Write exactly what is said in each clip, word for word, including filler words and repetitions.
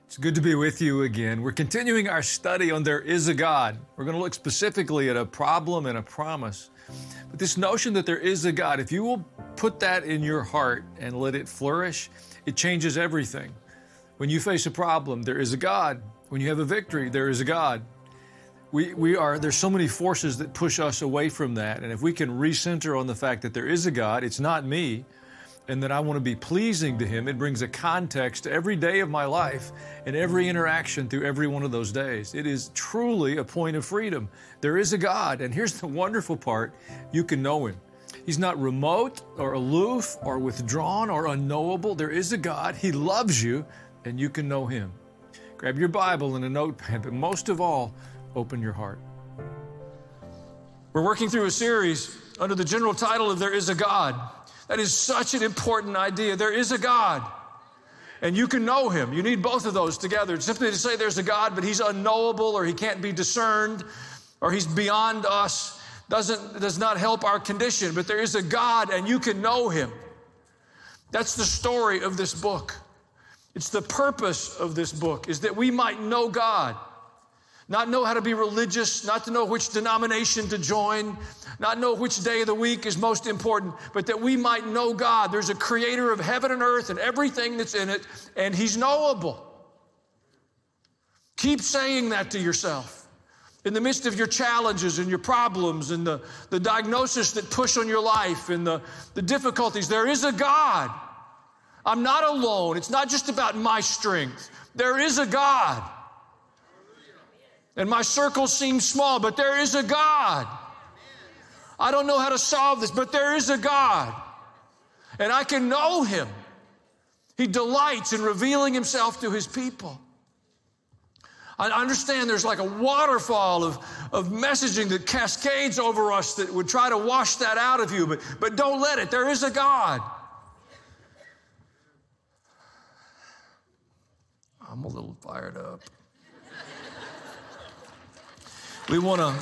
It's good to be with you again. We're continuing our study on There Is a God. We're going to look specifically at a problem and a promise. But this notion that there is a God, if you will put that in your heart and let it flourish, it changes everything. When you face a problem, there is a God. When you have a victory, there is a God. We, we are, there's so many forces that push us away from that. And if we can recenter on the fact that there is a God, it's not me, and that I want to be pleasing to Him, it brings a context to every day of my life and every interaction through every one of those days. It is truly a point of freedom. There is a God, and here's the wonderful part, you can know Him. He's not remote or aloof or withdrawn or unknowable. There is a God. He loves you, and you can know Him. Grab your Bible and a notepad, but most of all, open your heart. We're working through a series under the general title of There Is a God. That is such an important idea. There is a God, and you can know Him. You need both of those together. Simply to say there's a God, but He's unknowable, or He can't be discerned, or He's beyond us, doesn't, does not help our condition. But there is a God, and you can know Him. That's the story of this book. It's the purpose of this book, is that we might know God. Not know how to be religious, not to know which denomination to join, not know which day of the week is most important, but that we might know God. There's a creator of heaven and earth and everything that's in it, and He's knowable. Keep saying that to yourself. In the midst of your challenges and your problems and the, the diagnosis that push on your life and the, the difficulties, there is a God. I'm not alone. It's not just about my strength. There is a God. And my circle seems small, but there is a God. I don't know how to solve this, but there is a God. And I can know Him. He delights in revealing Himself to His people. I understand there's like a waterfall of, of messaging that cascades over us that would try to wash that out of you, but, but don't let it. There is a God. I'm a little fired up. We want to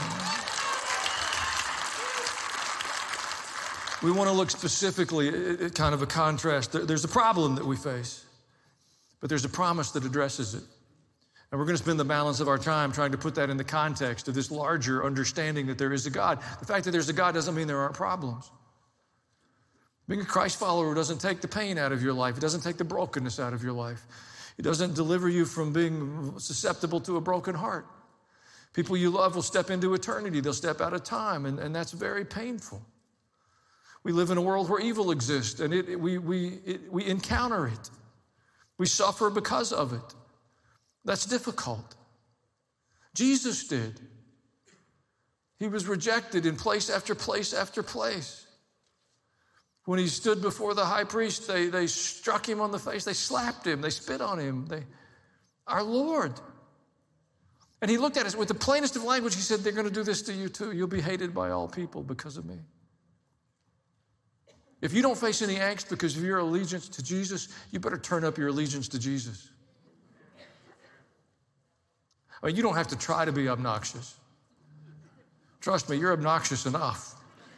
we want to look specifically at, at kind of a contrast. There, there's a problem that we face, but there's a promise that addresses it. And we're going to spend the balance of our time trying to put that in the context of this larger understanding that there is a God. The fact that there's a God doesn't mean there aren't problems. Being a Christ follower doesn't take the pain out of your life. It doesn't take the brokenness out of your life. It doesn't deliver you from being susceptible to a broken heart. People you love will step into eternity. They'll step out of time, and, and that's very painful. We live in a world where evil exists, and it, it, we, we, it, we encounter it. We suffer because of it. That's difficult. Jesus did. He was rejected in place after place after place. When He stood before the high priest, they, they struck Him on the face. They slapped Him. They spit on Him. They, our Lord. And He looked at us with the plainest of language. He said, they're going to do this to you too. You'll be hated by all people because of me. If you don't face any angst because of your allegiance to Jesus, you better turn up your allegiance to Jesus. I mean, you don't have to try to be obnoxious. Trust me, you're obnoxious enough.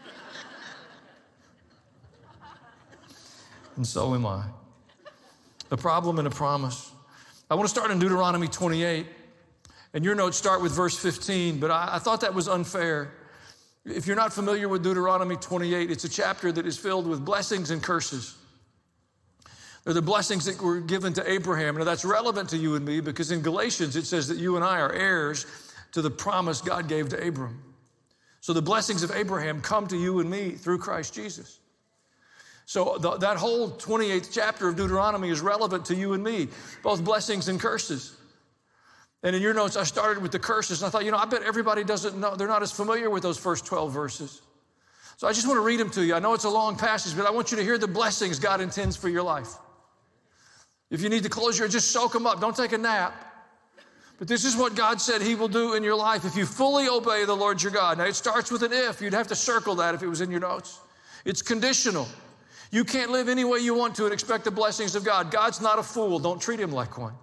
And so am I. A problem and a promise. I want to start in Deuteronomy twenty-eight. And your notes start with verse fifteen, but I, I thought that was unfair. If you're not familiar with Deuteronomy twenty-eight, it's a chapter that is filled with blessings and curses. They're the blessings that were given to Abraham. Now that's relevant to you and me because in Galatians it says that you and I are heirs to the promise God gave to Abram. So the blessings of Abraham come to you and me through Christ Jesus. So the, that whole twenty-eighth chapter of Deuteronomy is relevant to you and me, both blessings and curses. And in your notes, I started with the curses, and I thought, you know, I bet everybody doesn't know, they're not as familiar with those first twelve verses. So I just want to read them to you. I know it's a long passage, but I want you to hear the blessings God intends for your life. If you need to close your eyes, just soak them up. Don't take a nap. But this is what God said He will do in your life if you fully obey the Lord your God. Now, it starts with an if. You'd have to circle that if it was in your notes. It's conditional. You can't live any way you want to and expect the blessings of God. God's not a fool. Don't treat Him like one.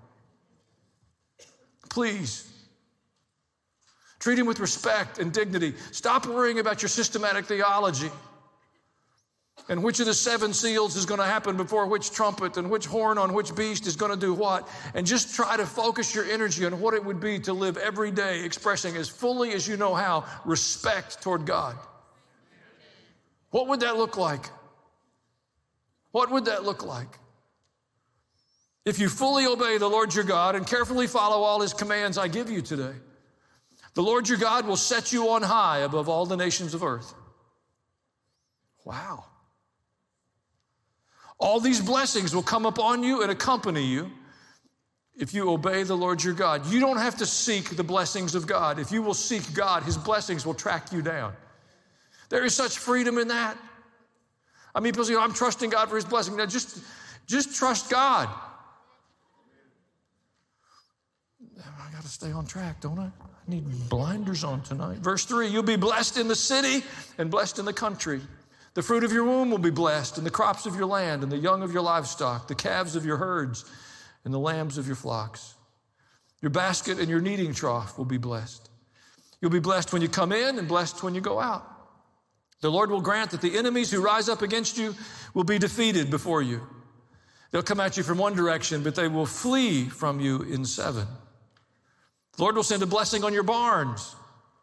Please. Treat Him with respect and dignity. Stop worrying about your systematic theology. And which of the seven seals is going to happen before which trumpet, and which horn on which beast is going to do what. And just try to focus your energy on what it would be to live every day expressing as fully as you know how respect toward God. What would that look like? What would that look like? If you fully obey the Lord your God and carefully follow all his commands I give you today, the Lord your God will set you on high above all the nations of earth. Wow. All these blessings will come upon you and accompany you if you obey the Lord your God. You don't have to seek the blessings of God. If you will seek God, his blessings will track you down. There is such freedom in that. I mean, people say, I'm trusting God for his blessing. Now, just, just trust God. I got to stay on track, don't I? I need blinders on tonight. Verse three, you'll be blessed in the city and blessed in the country. The fruit of your womb will be blessed, and the crops of your land, and the young of your livestock, the calves of your herds, and the lambs of your flocks. Your basket and your kneading trough will be blessed. You'll be blessed when you come in and blessed when you go out. The Lord will grant that the enemies who rise up against you will be defeated before you. They'll come at you from one direction, but they will flee from you in seven. The Lord will send a blessing on your barns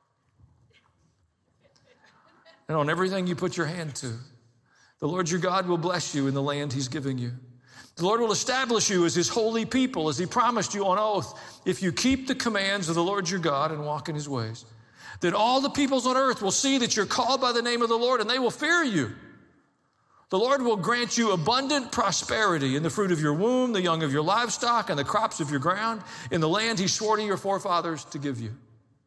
and on everything you put your hand to. The Lord your God will bless you in the land he's giving you. The Lord will establish you as his holy people, as he promised you on oath, if you keep the commands of the Lord your God and walk in his ways. Then all the peoples on earth will see that you're called by the name of the Lord, and they will fear you. The Lord will grant you abundant prosperity in the fruit of your womb, the young of your livestock, and the crops of your ground, in the land he swore to your forefathers to give you.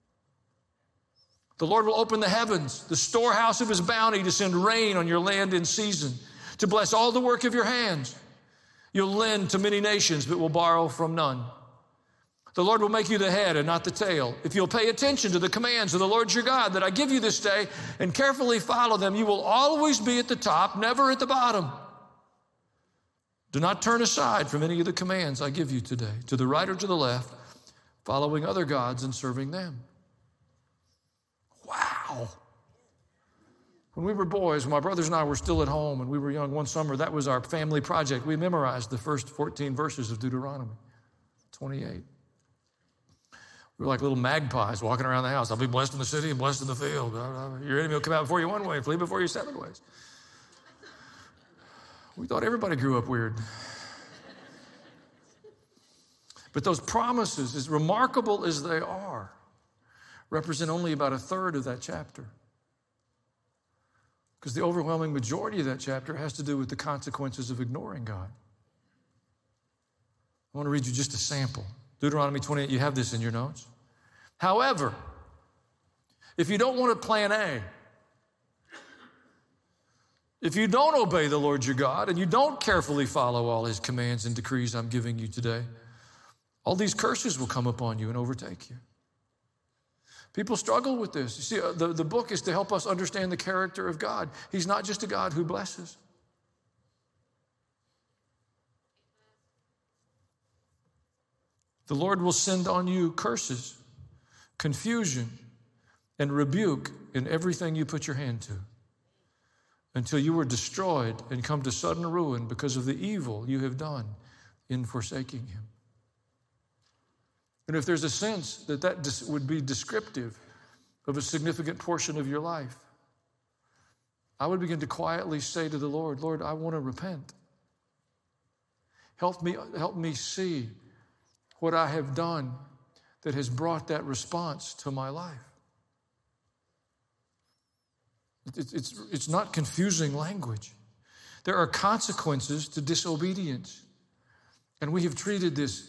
The Lord will open the heavens, the storehouse of his bounty, to send rain on your land in season, to bless all the work of your hands. You'll lend to many nations, but will borrow from none. The Lord will make you the head and not the tail. If you'll pay attention to the commands of the Lord your God that I give you this day and carefully follow them, you will always be at the top, never at the bottom. Do not turn aside from any of the commands I give you today, to the right or to the left, following other gods and serving them. Wow. When we were boys, when my brothers and I were still at home and we were young, one summer, that was our family project. We memorized the first fourteen verses of Deuteronomy twenty-eight. We were like little magpies walking around the house. I'll be blessed in the city and blessed in the field. Your enemy will come out before you one way and flee before you seven ways. We thought everybody grew up weird. But those promises, as remarkable as they are, represent only about a third of that chapter. Because the overwhelming majority of that chapter has to do with the consequences of ignoring God. I want to read you just a sample. Deuteronomy twenty-eight, you have this in your notes. However, if you don't want to plan A, if you don't obey the Lord your God and you don't carefully follow all his commands and decrees I'm giving you today, all these curses will come upon you and overtake you. People struggle with this. You see, the, the book is to help us understand the character of God. He's not just a God who blesses. The Lord will send on you curses, confusion, and rebuke in everything you put your hand to, until you are destroyed and come to sudden ruin because of the evil you have done in forsaking him. And if there's a sense that that would be descriptive of a significant portion of your life, I would begin to quietly say to the Lord, Lord, I want to repent. Help me, help me see what I have done that has brought that response to my life. It's, it's, it's not confusing language. There are consequences to disobedience. And we have treated this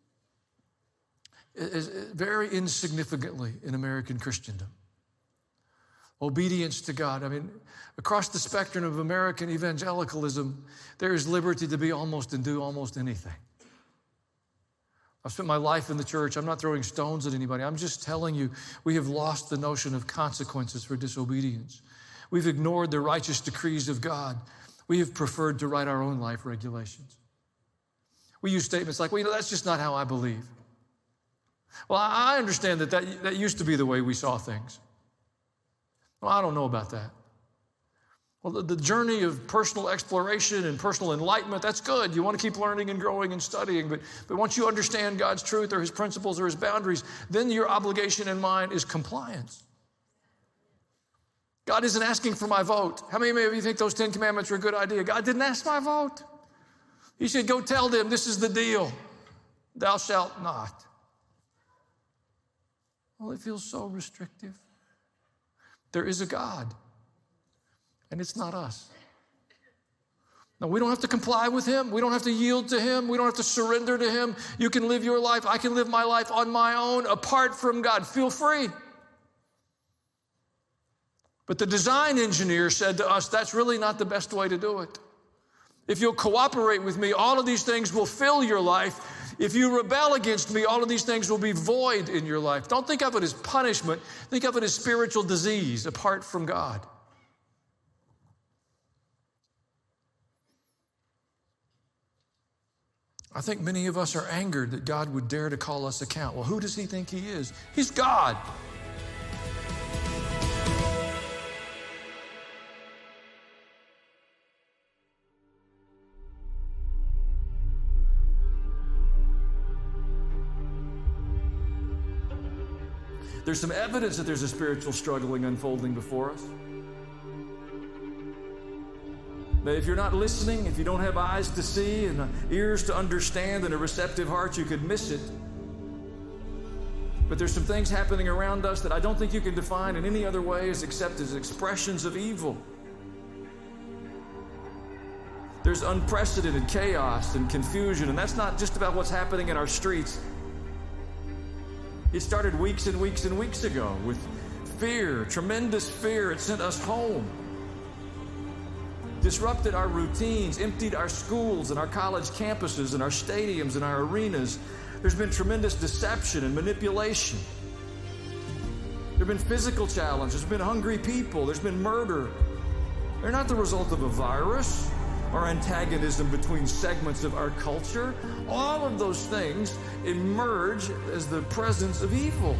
as very insignificantly in American Christendom. Obedience to God. I mean, across the spectrum of American evangelicalism, there is liberty to be almost and do almost anything. I've spent my life in the church. I'm not throwing stones at anybody. I'm just telling you, we have lost the notion of consequences for disobedience. We've ignored the righteous decrees of God. We have preferred to write our own life regulations. We use statements like, well, you know, that's just not how I believe. Well, I understand that, that that used to be the way we saw things. Well, I don't know about that. Well, the, the journey of personal exploration and personal enlightenment, that's good. You want to keep learning and growing and studying. But, but once you understand God's truth or his principles or his boundaries, then your obligation and mine is compliance. God isn't asking for my vote. How many of you think those Ten Commandments are a good idea? God didn't ask my vote. He said, go tell them this is the deal. Thou shalt not. Well, it feels so restrictive. There is a God. And it's not us. Now, we don't have to comply with him. We don't have to yield to him. We don't have to surrender to him. You can live your life. I can live my life on my own, apart from God. Feel free. But the design engineer said to us, that's really not the best way to do it. If you'll cooperate with me, all of these things will fill your life. If you rebel against me, all of these things will be void in your life. Don't think of it as punishment. Think of it as spiritual disease apart from God. I think many of us are angered that God would dare to call us account. Well, who does he think he is? He's God. There's some evidence that there's a spiritual struggling unfolding before us. But if you're not listening, if you don't have eyes to see and ears to understand and a receptive heart, you could miss it. But there's some things happening around us that I don't think you can define in any other way as except as expressions of evil. There's unprecedented chaos and confusion, and that's not just about what's happening in our streets. It started weeks and weeks and weeks ago with fear, tremendous fear. It sent us home. Disrupted our routines, emptied our schools and our college campuses and our stadiums and our arenas. There's been tremendous deception and manipulation. There have been physical challenges. There's been hungry people. There's been murder. They're not the result of a virus or antagonism between segments of our culture. All of those things emerge as the presence of evil.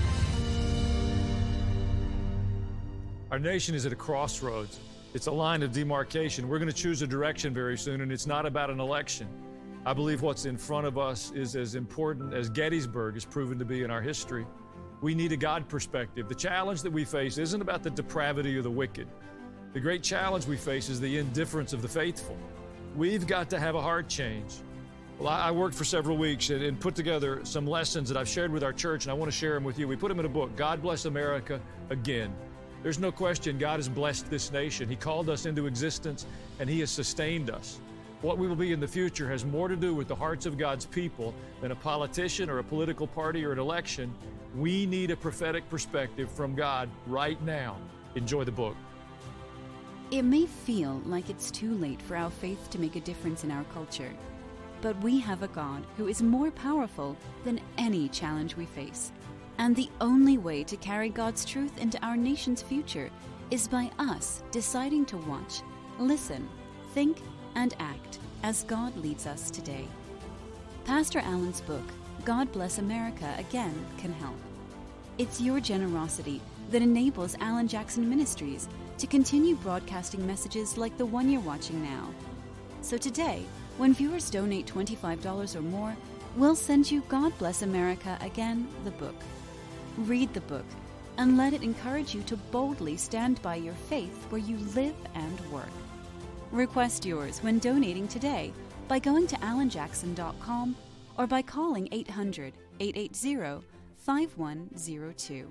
Our nation is at a crossroads. It's a line of demarcation. We're going to choose a direction very soon, and it's not about an election. I believe what's in front of us is as important as Gettysburg has proven to be in our history. We need a God perspective. The challenge that we face isn't about the depravity of the wicked. The great challenge we face is the indifference of the faithful. We've got to have a heart change. Well, I worked for several weeks and, and put together some lessons that I've shared with our church, and I want to share them with you. We put them in a book, God Bless America Again. There's no question God has blessed this nation. He called us into existence, and he has sustained us. What we will be in the future has more to do with the hearts of God's people than a politician or a political party or an election. We need a prophetic perspective from God right now. Enjoy the book. It may feel like it's too late for our faith to make a difference in our culture, but we have a God who is more powerful than any challenge we face. And the only way to carry God's truth into our nation's future is by us deciding to watch, listen, think, and act as God leads us today. Pastor Allen's book, God Bless America Again, can help. It's your generosity that enables Alan Jackson Ministries to continue broadcasting messages like the one you're watching now. So today, when viewers donate twenty-five dollars or more, we'll send you God Bless America Again, the book. Read the book and let it encourage you to boldly stand by your faith where you live and work. Request yours when donating today by going to alan jackson dot com or by calling eight hundred, eight eight zero, five one zero two.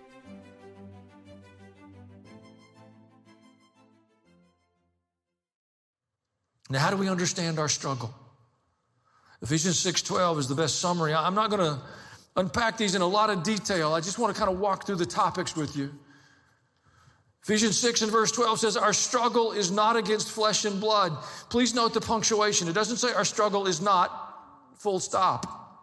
Now, how do we understand our struggle? Ephesians six twelve is the best summary. I'm not going to unpack these in a lot of detail. I just want to kind of walk through the topics with you. Ephesians six and verse twelve says, our struggle is not against flesh and blood. Please note the punctuation. It doesn't say our struggle is not, full stop.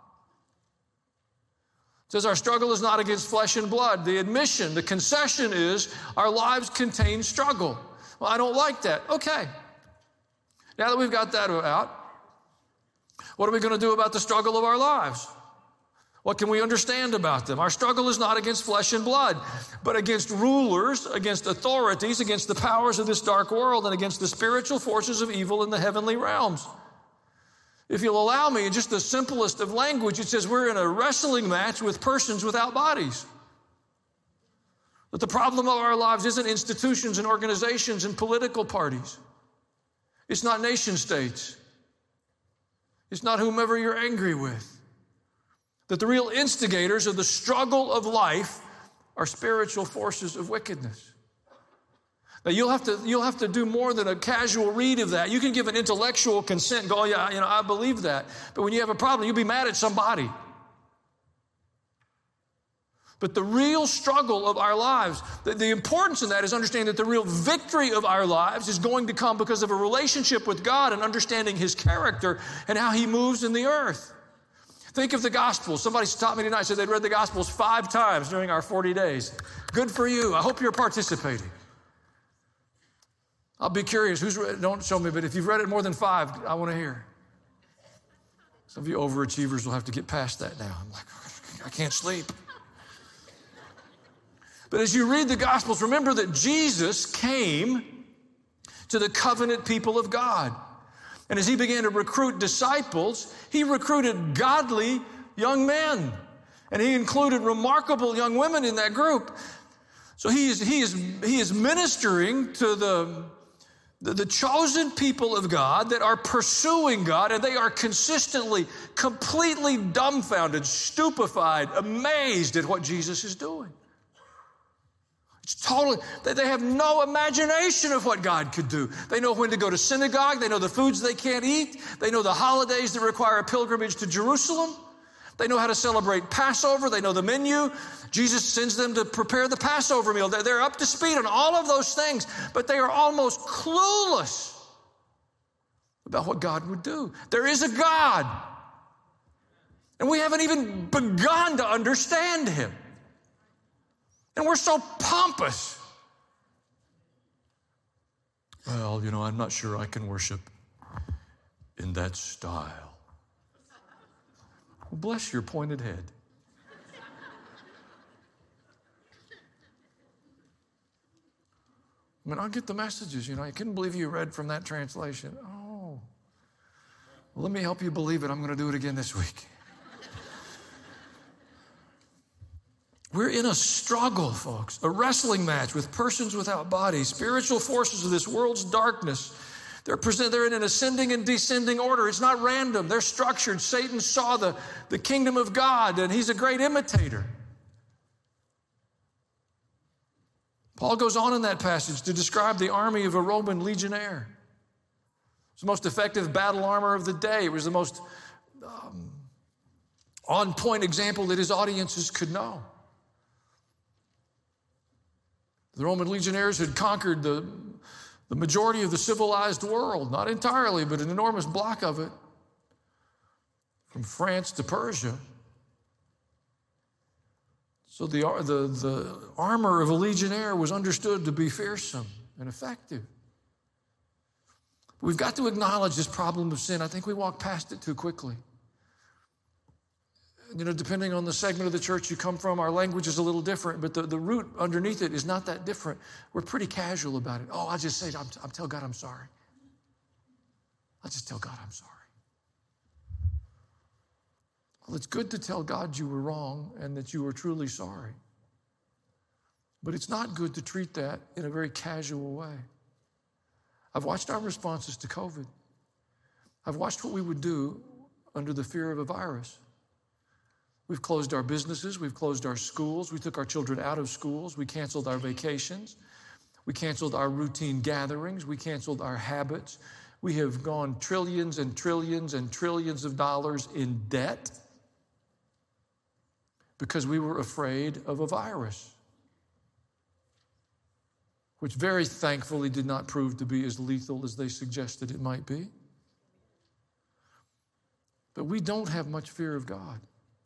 It says our struggle is not against flesh and blood. The admission, the concession is our lives contain struggle. Well, I don't like that. Okay. Now that we've got that out, what are we going to do about the struggle of our lives? What can we understand about them? Our struggle is not against flesh and blood, but against rulers, against authorities, against the powers of this dark world, and against the spiritual forces of evil in the heavenly realms. If you'll allow me, in just the simplest of language, it says we're in a wrestling match with persons without bodies. But the problem of our lives isn't institutions and organizations and political parties. It's not nation states. It's not whomever you're angry with. That the real instigators of the struggle of life are spiritual forces of wickedness. Now, you'll have to, you'll have to do more than a casual read of that. You can give an intellectual consent and go, oh, yeah, you know, I believe that. But when you have a problem, you'll be mad at somebody. But the real struggle of our lives, the, the importance in that is understanding that the real victory of our lives is going to come because of a relationship with God and understanding His character and how He moves in the earth. Think of the Gospels. Somebody taught me tonight, said they'd read the Gospels five times during our forty days. Good for you. I hope you're participating. I'll be curious. Who's read, don't show me, but if you've read it more than five, I want to hear. Some of you overachievers will have to get past that now. I'm like, I can't sleep. But as you read the Gospels, remember that Jesus came to the covenant people of God. And as He began to recruit disciples, He recruited godly young men. And He included remarkable young women in that group. So He is, he is, he is ministering to the, the, the chosen people of God that are pursuing God, and they are consistently, completely dumbfounded, stupefied, amazed at what Jesus is doing. It's totally, they have no imagination of what God could do. They know when to go to synagogue. They know the foods they can't eat. They know the holidays that require a pilgrimage to Jerusalem. They know how to celebrate Passover. They know the menu. Jesus sends them to prepare the Passover meal. They're up to speed on all of those things, but they are almost clueless about what God would do. There is a God, and we haven't even begun to understand Him. And we're so pompous. Well, you know, I'm not sure I can worship in that style. Well, bless your pointed head. I mean, I'll get the messages, you know. I couldn't believe you read from that translation. Oh. Well, let me help you believe it. I'm going to do it again this week. We're in a struggle, folks, a wrestling match with persons without bodies, spiritual forces of this world's darkness. They're present, they're in an ascending and descending order. It's not random. They're structured. Satan saw the, the kingdom of God, and he's a great imitator. Paul goes on in that passage to describe the army of a Roman legionnaire. It's the most effective battle armor of the day. It was the most um, on-point example that his audiences could know. The Roman legionnaires had conquered the, the majority of the civilized world, not entirely, but an enormous block of it, from France to Persia. So the, the, the armor of a legionnaire was understood to be fearsome and effective. We've got to acknowledge this problem of sin. I think we walk past it too quickly. You know, depending on the segment of the church you come from, our language is a little different, but the, the root underneath it is not that different. We're pretty casual about it. Oh, I'll just say, I'm, I'll tell God I'm sorry. I'll just tell God I'm sorry. Well, it's good to tell God you were wrong and that you were truly sorry. But it's not good to treat that in a very casual way. I've watched our responses to COVID. I've watched what we would do under the fear of a virus. We've closed our businesses. We've closed our schools. We took our children out of schools. We canceled our vacations. We canceled our routine gatherings. We canceled our habits. We have gone trillions and trillions and trillions of dollars in debt because we were afraid of a virus, which very thankfully did not prove to be as lethal as they suggested it might be. But we don't have much fear of God.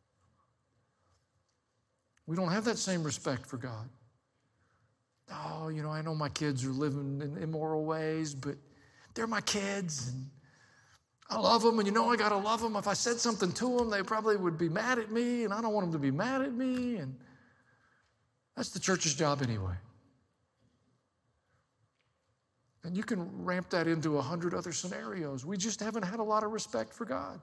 We don't have that same respect for God. Oh, you know, I know my kids are living in immoral ways, but they're my kids. And I love them, and you know I got to love them. If I said something to them, they probably would be mad at me, and I don't want them to be mad at me. And that's the church's job anyway. And you can ramp that into a hundred other scenarios. We just haven't had a lot of respect for God.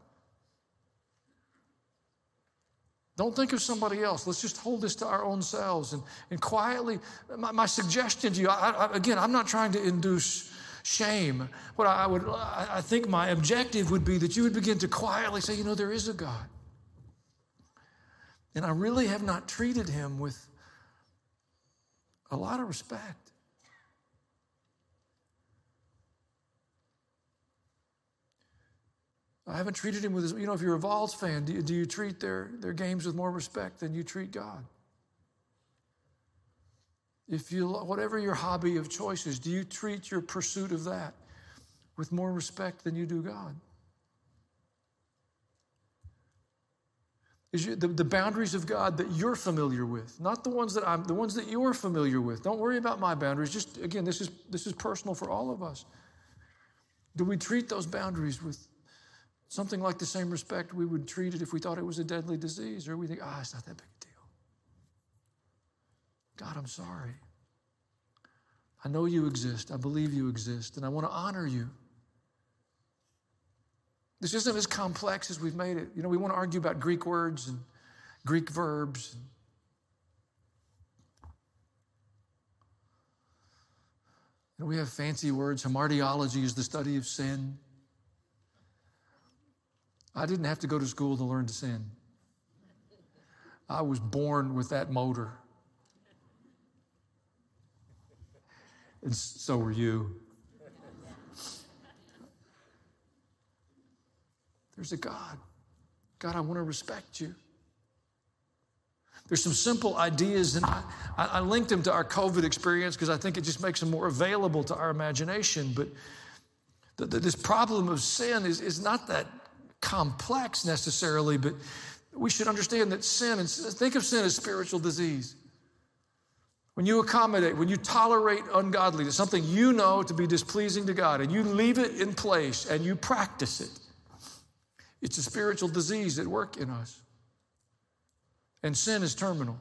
Don't think of somebody else. Let's just hold this to our own selves. And, and quietly, my, my suggestion to you, I, I, again, I'm not trying to induce shame. What I would, I think my objective would be that you would begin to quietly say, you know, there is a God. And I really have not treated him with a lot of respect. I haven't treated him with his, you know, if you're a Vols fan, do you, do you treat their, their games with more respect than you treat God? If you, whatever your hobby of choice is, do you treat your pursuit of that with more respect than you do God? Is you, the, the boundaries of God that you're familiar with, not the ones that I'm, the ones that you're familiar with. Don't worry about my boundaries. Just, again, this is, this is personal for all of us. Do we treat those boundaries with something like the same respect we would treat it if we thought it was a deadly disease, or we think, ah, oh, it's not that big a deal. God, I'm sorry. I know you exist. I believe you exist, and I want to honor you. This isn't as complex as we've made it. You know, we want to argue about Greek words and Greek verbs. And we have fancy words. Hamartiology is the study of sin. I didn't have to go to school to learn to sin. I was born with that motor. And so were you. There's a God. God, I want to respect you. There's some simple ideas, and I, I linked them to our COVID experience because I think it just makes them more available to our imagination. But the, the, this problem of sin is, is not that complex necessarily, but we should understand that sin, and think of sin as spiritual disease. When you accommodate, when you tolerate ungodliness, something you know to be displeasing to God, and you leave it in place and you practice it, it's a spiritual disease at work in us. And sin is terminal.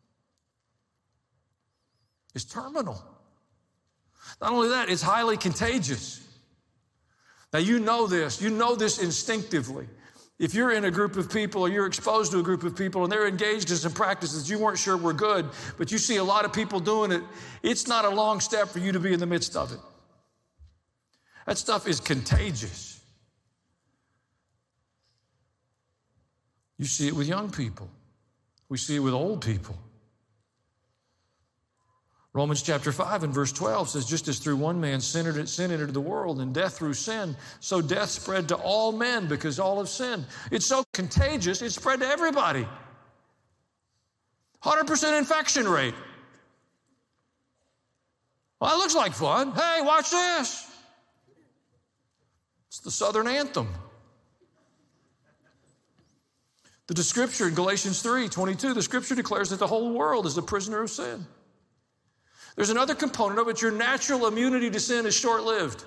It's terminal. Not only that, it's highly contagious. Now, you know this. You know this instinctively. If you're in a group of people or you're exposed to a group of people and they're engaged in some practices you weren't sure were good, but you see a lot of people doing it, it's not a long step for you to be in the midst of it. That stuff is contagious. You see it with young people. We see it with old people. Romans chapter five and verse twelve says, just as through one man sin entered the world, and death through sin, so death spread to all men because all have sinned. It's so contagious, it spread to everybody. one hundred percent infection rate. Well, that looks like fun. Hey, watch this. It's the Southern anthem. The scripture in Galatians three twenty-two, the scripture declares that the whole world is a prisoner of sin. There's another component of it. Your natural immunity to sin is short-lived.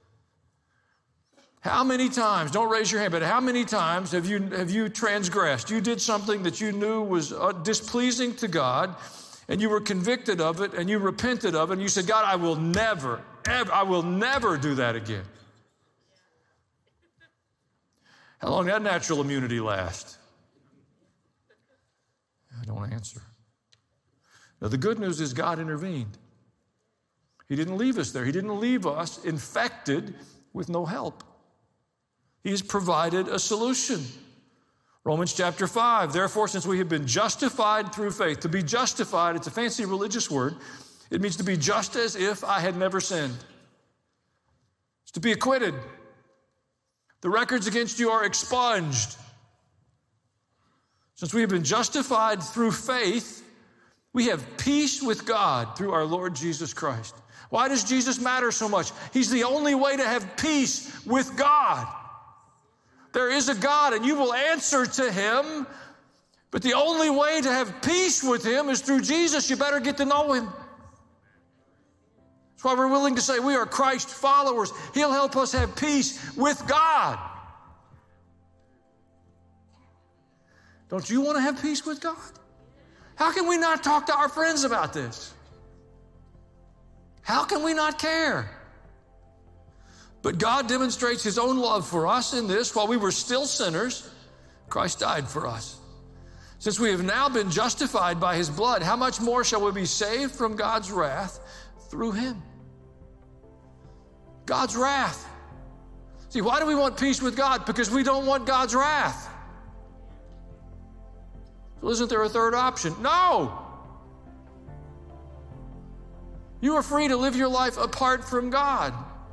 How many times, don't raise your hand, but how many times have you, have you transgressed? You did something that you knew was uh, displeasing to God, and you were convicted of it, and you repented of it, and you said, God, I will never, ever, I will never do that again. How long did that natural immunity last? I don't answer. Now, the good news is God intervened. He didn't leave us there. He didn't leave us infected with no help. He's provided a solution. Romans chapter five, therefore, since we have been justified through faith. To be justified, it's a fancy religious word. It means to be just as if I had never sinned. It's to be acquitted. The records against you are expunged. Since we have been justified through faith, we have peace with God through our Lord Jesus Christ. Why does Jesus matter so much? He's the only way to have peace with God. There is a God, and you will answer to him, but the only way to have peace with him is through Jesus. You better get to know him. That's why we're willing to say we are Christ followers. He'll help us have peace with God. Don't you want to have peace with God? How can we not talk to our friends about this? How can we not care? But God demonstrates his own love for us in this: while we were still sinners, Christ died for us. Since we have now been justified by his blood, how much more shall we be saved from God's wrath through him? God's wrath. See, why do we want peace with God? Because we don't want God's wrath. Well, isn't there a third option? No! You are free to live your life apart from God.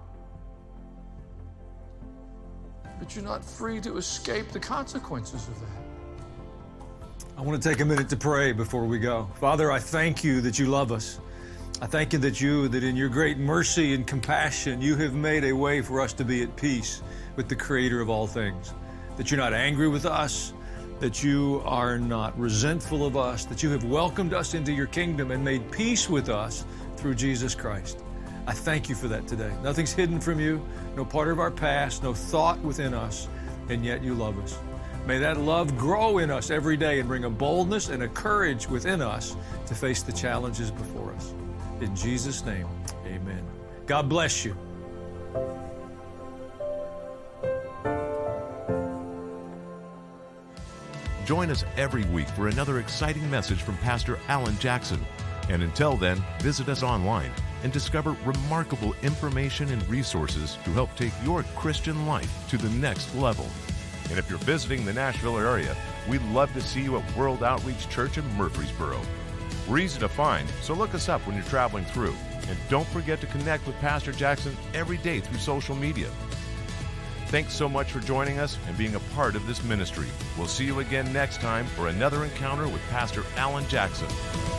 But you're not free to escape the consequences of that. I want to take a minute to pray before we go. Father, I thank you that you love us. I thank you that you, that in your great mercy and compassion, you have made a way for us to be at peace with the Creator of all things. That you're not angry with us, that you are not resentful of us, that you have welcomed us into your kingdom and made peace with us through Jesus Christ. I thank you for that today. Nothing's hidden from you, no part of our past, no thought within us, and yet you love us. May that love grow in us every day and bring a boldness and a courage within us to face the challenges before us. In Jesus' name, amen. God bless you. Join us every week for another exciting message from Pastor Alan Jackson. And until then, visit us online and discover remarkable information and resources to help take your Christian life to the next level. And if you're visiting the Nashville area, we'd love to see you at World Outreach Church in Murfreesboro. We're easy to find, so look us up when you're traveling through. And don't forget to connect with Pastor Jackson every day through social media. Thanks so much for joining us and being a part of this ministry. We'll see you again next time for another encounter with Pastor Alan Jackson.